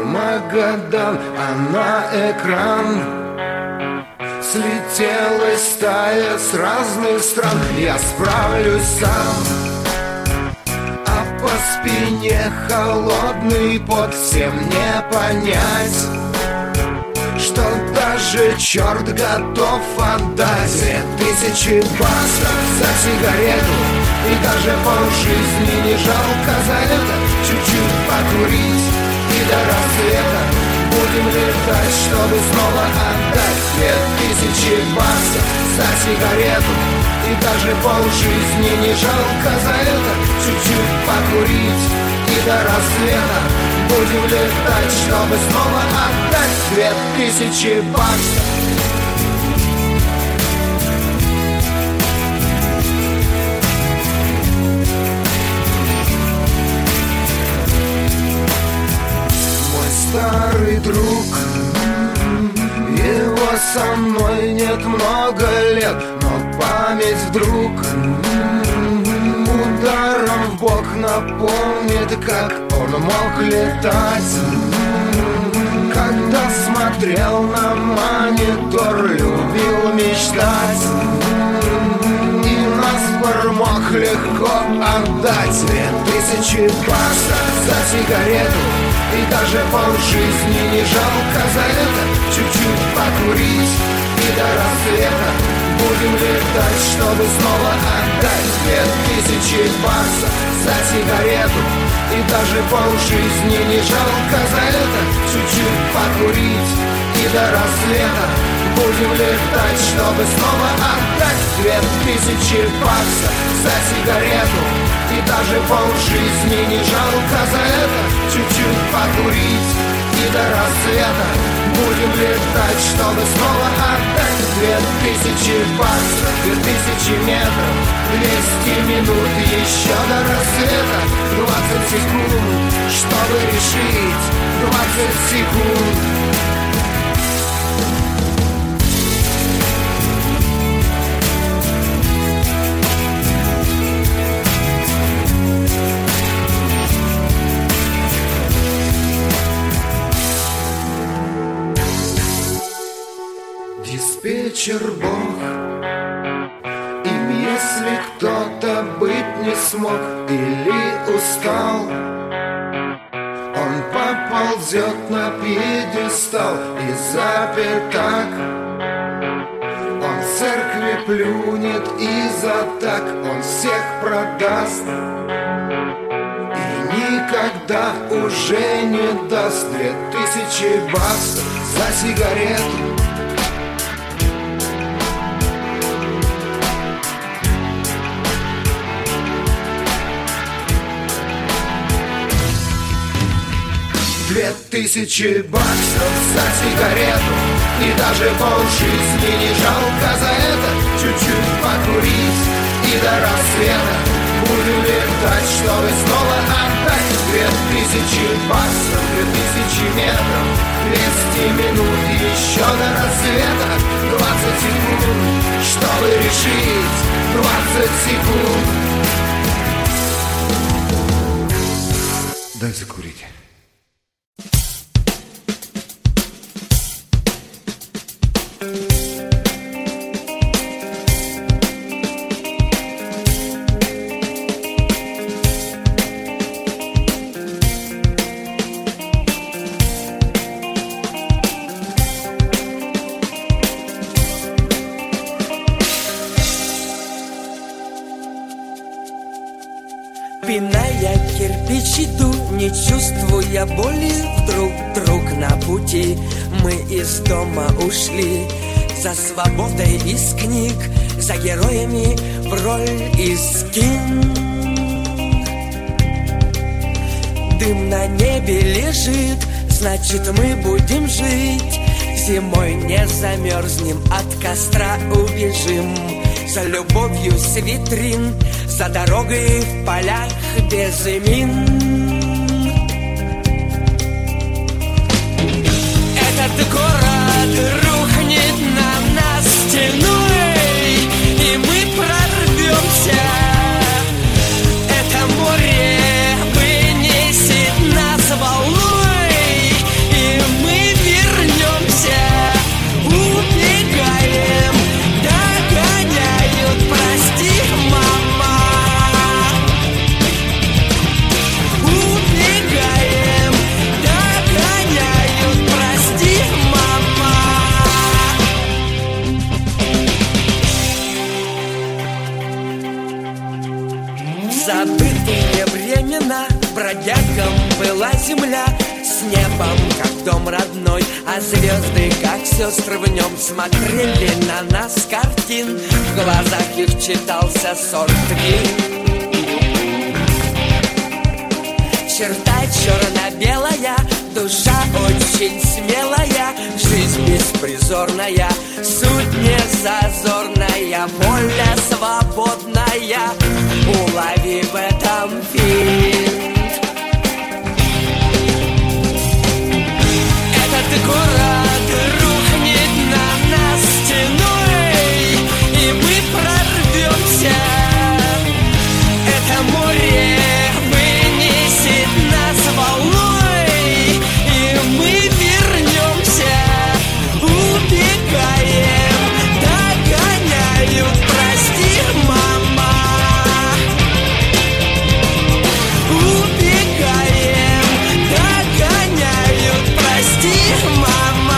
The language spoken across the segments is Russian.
Магадан, а на экран слетелась стая с разных стран. Я справлюсь сам, а по спине холодный пот. Всем не понять, что даже черт готов отдать 2000 баксов за сигарету. И даже полжизни не жалко за это. Чуть-чуть покурить и до рассвета будем летать, чтобы снова отдать 2000 баксов за сигарету. И даже полжизни не жалко за это. Чуть-чуть покурить и до рассвета будем летать, чтобы снова отдать 2000 баксов. Старый друг, его со мной нет много лет, но память вдруг ударом в бок напомнит, как он мог летать. Когда смотрел на монитор, любил мечтать, и наспор мог легко отдать 2000 баксов за сигарету. И даже полжизни не жалко за это. Чуть-чуть покурить и до рассвета будем летать, чтобы снова отдать 2000 баксов за сигарету. И даже полжизни не жалко за это. Чуть-чуть покурить и до рассвета будем летать, чтобы снова отдать 2000 баксов за сигарету. И даже полжизни не жалко за это. Чуть-чуть покурить и до рассвета будем летать, чтобы снова отдать 2000 баксов, 2000 метров, 200 минут еще до рассвета. 20 секунд, чтобы решить, 20 секунд. Диспетчер Бог, им если кто-то быть не смог или устал, он поползет на пьедестал и запер так. Он в церкви плюнет и за так он всех продаст и никогда уже не даст 2000 баксов за сигарету. Тысячи баксов за сигарету. И даже полжизни не жалко за это. Чуть-чуть покурить и до рассвета будем летать, чтобы снова отдать 2000 баксов, 2000 метров, 200 минут еще до рассвета. 20 секунд, чтобы решить, 20 секунд. Дай закурить. Пиная кирпич иду, не чувствуя боли. Вдруг на пути мы из дома ушли. За свободой из книг, за героями в роль из кин. Дым на небе лежит, значит мы будем жить. Зимой не замерзнем, от костра убежим. За любовью с витрин, за дорогой в полях без имен. Этот город рухнет на нас стеной, и мы прорвемся. Это море вынесет нас волной, небом, как дом родной, а звезды, как сестры в нем, смотрели на нас с картин. В глазах их читался сорт грин. Черта черно-белая, душа очень смелая, жизнь беспризорная, суть незазорная, воля свободная, улови в этом финт. Этот город рухнет на нас стеной, и мы прорвемся. Это море вынесет нас волной, и мы вернемся. Убегаем, догоняют, прости, мама. Убегаем, догоняют, прости, мама.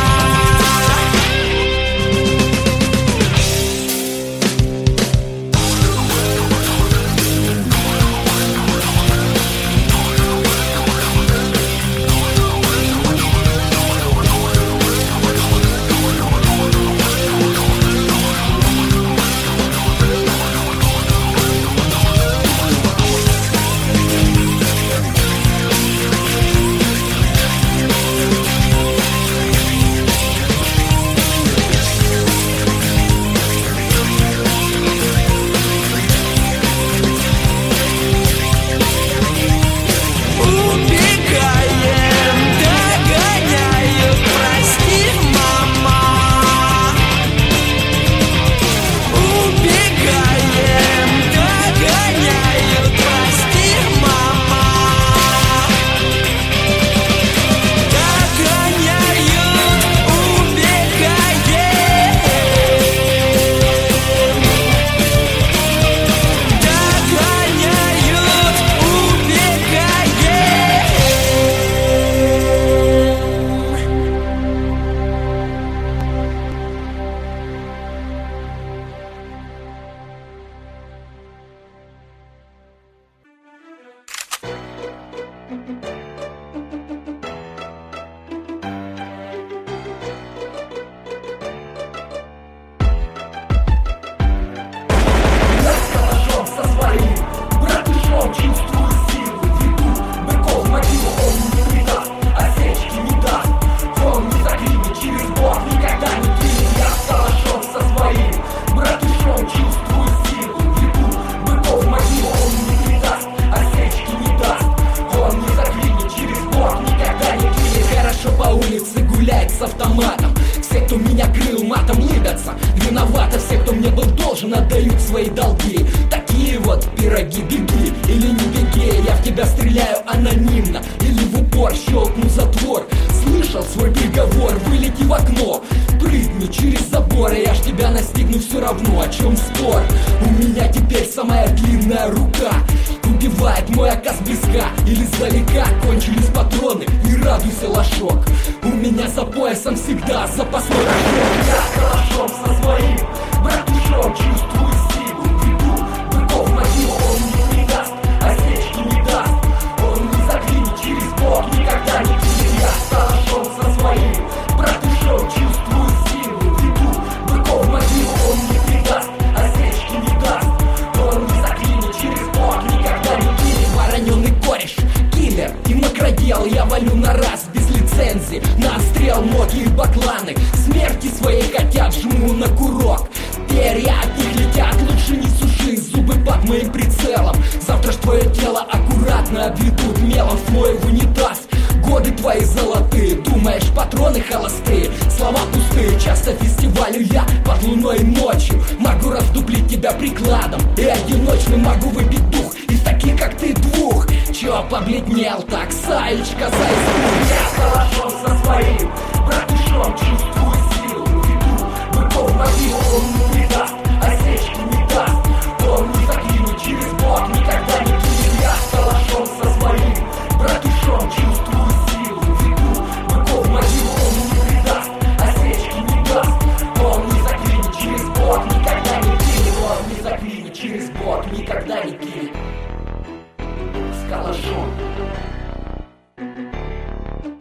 С автоматом. Все, кто меня крыл матом, лыбятся. Виноваты все, кто мне был должен, отдают свои долги. Такие вот пироги, беги или не беги. Я в тебя стреляю анонимно или в упор щелкну затвор. Слышал свой приговор, вылети в окно, прыгни через забор, и я ж тебя настигну все равно. О чем спор? У меня теперь самая длинная рука. Убивает мой оказ близка или издалека. Кончились патроны, не радуйся, лошок. У меня за поясом всегда запасной рожок. Я калашом со своим братушом чувствую силу. Веду быков в могилу, он не предаст, осечки не даст. Он не заглянет через бок, никогда не видит. Я калашом со своим братушом чувствую силу. Веду быков в могилу, он не предаст, осечки не даст. Он не заглянет через бок, никогда не видит. Вороненый кореш, киллер и макродел. Я валю на раз без лицензии, на отстрел мотли и бакланы. Смерти своей хотят, жму на курок. Перья от них летят, лучше не суши зубы под моим прицелом. Завтра ж твое тело аккуратно обведут мелом в твой унитаз. Годы твои золотые, думаешь, патроны холостые. Слова пустые, часто фестивалю я под луной ночью. Могу раздуплить тебя прикладом и одиночным могу выбить дух из таких, как ты, двух. Чё побледнел так, Саечка, зайцу? Я калашом со своим братушом чувствую силу. Веду быков в могилу, он не предаст, осечки не даст. Он не заглянет через бок, никогда не кинет. Я калашом со своим братушом чувствую силу. Веду быков в могилу, он не предаст, осечки не даст. Он не заглянет через бок, никогда не кинет. Он не заглянет через бок, никогда не кинет. С калашом.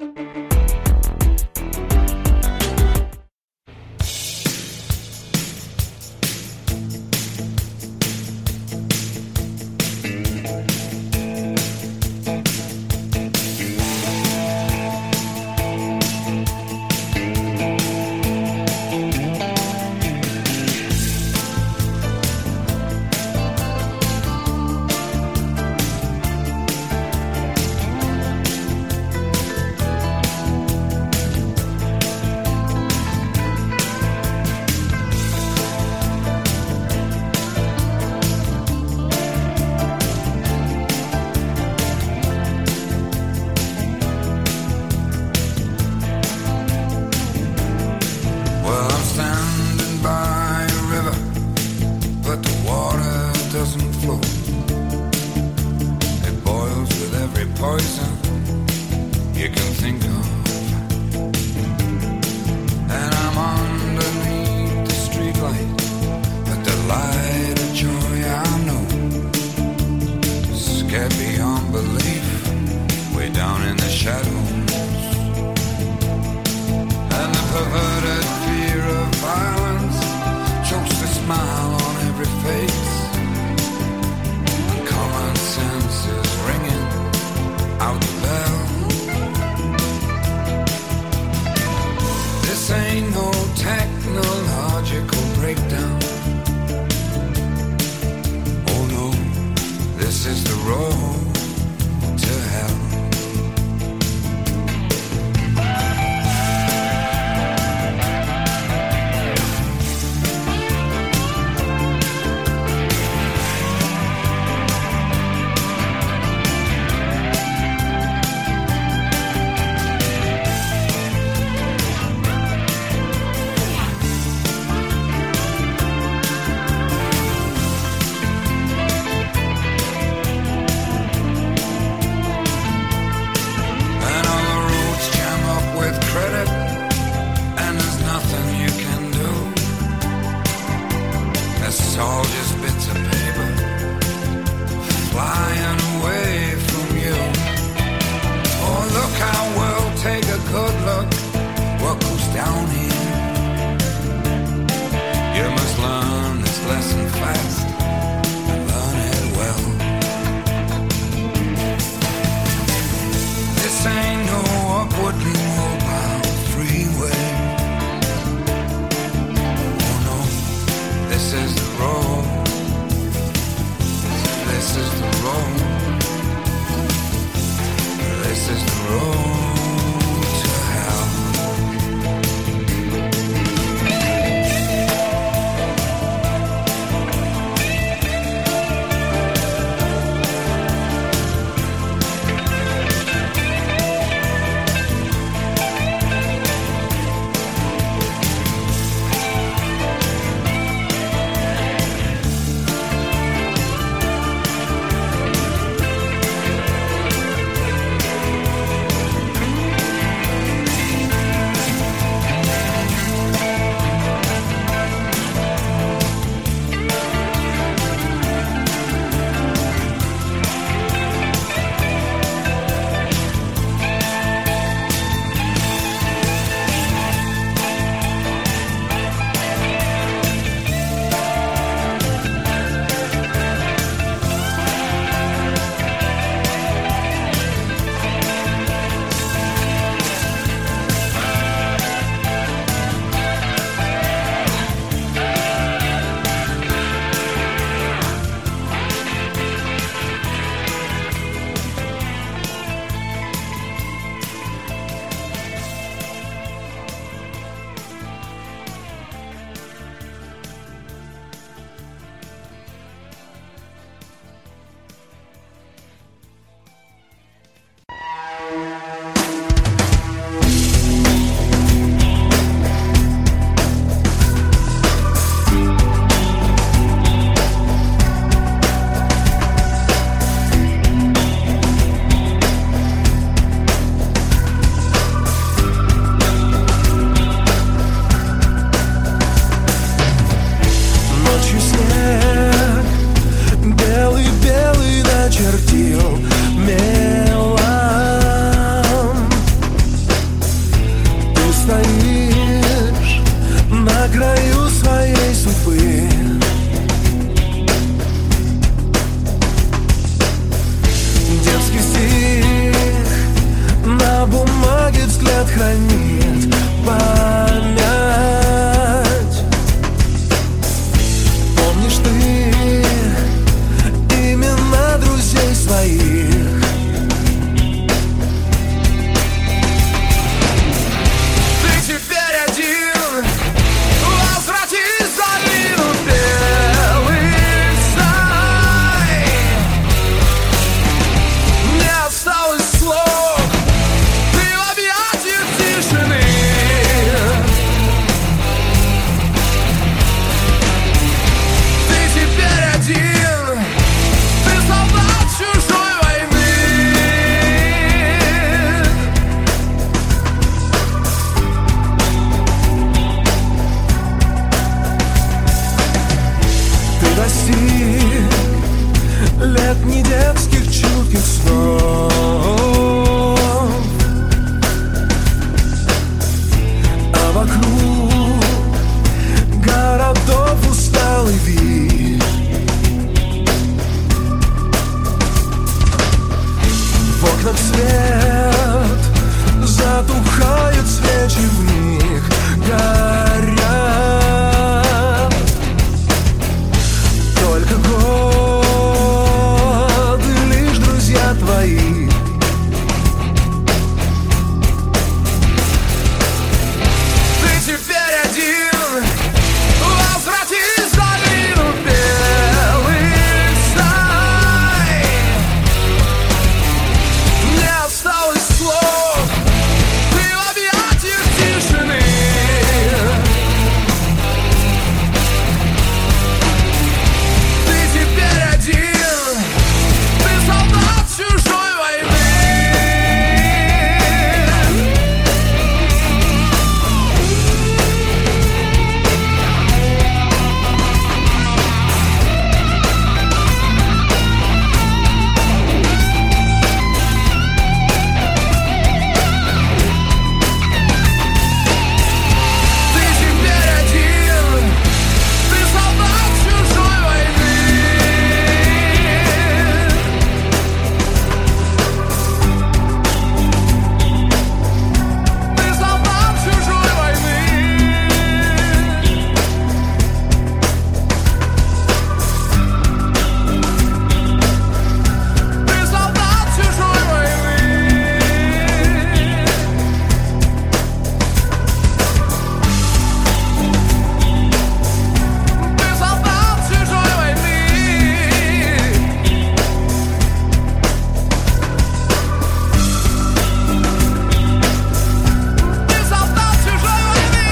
хранит память. Помнишь ты имена друзей своих? Ты теперь один, возвратись в долину белых стай. Не осталось слов, ты в объятиях тишины. Ты теперь один, ты солдат чужой войны. Ты достиг лет не детских чутких снов, а вокруг городов усталый вид. В окнах свет, затухают свечи, в них горят только годы, лишь друзья твои. Ты теперь один, возвратись в долину белых стай. Не осталось слов, ты в объятиях тишины. Ты теперь один, ты солдат чужой войны. Ты теперь один, ты солдат чужой войны. Ты солдат чужой войны. Ты солдат чужой войны. Ты солдат чужой войны. Ты солдат чужой войны.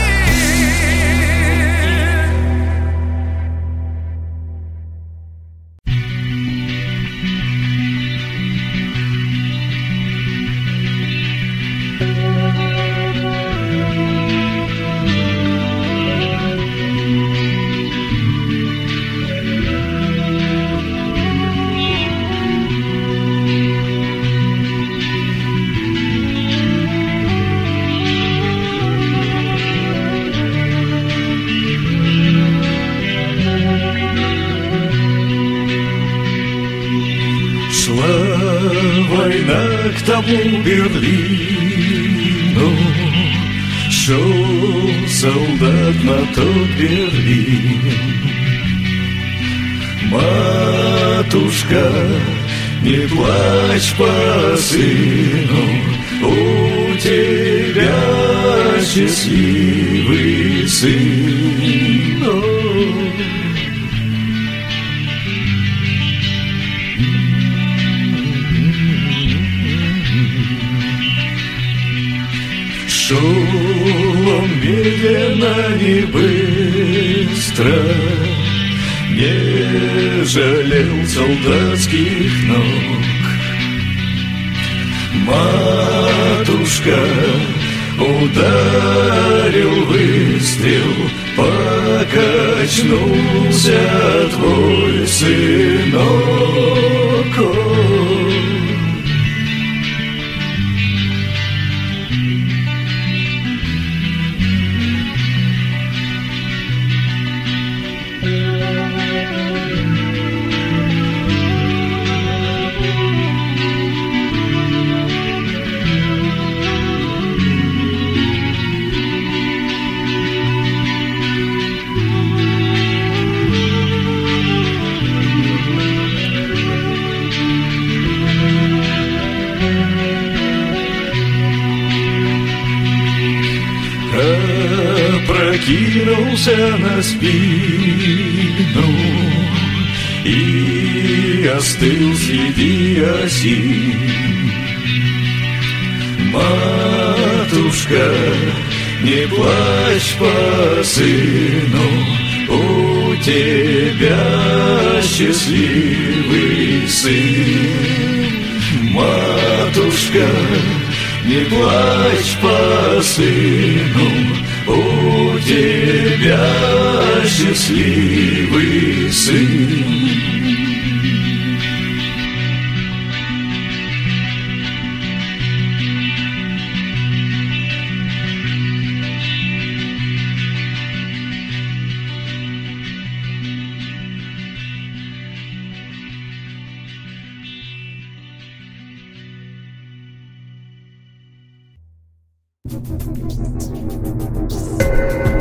Шла война к тому Берлину, шел солдат на тот Берлин. Матушка, не плачь по сыну, у тебя счастливый сын. Шел он медленно, не быстро, не жалел солдатских ног. Матушка, ударил выстрел, покачнулся твой сынок. опрокинулся на спину и остыл среди осин. Матушка, не плачь по сыну, у тебя счастливый сын. Матушка, не плачь по сыну, у тебя счастливый сын. Thank you.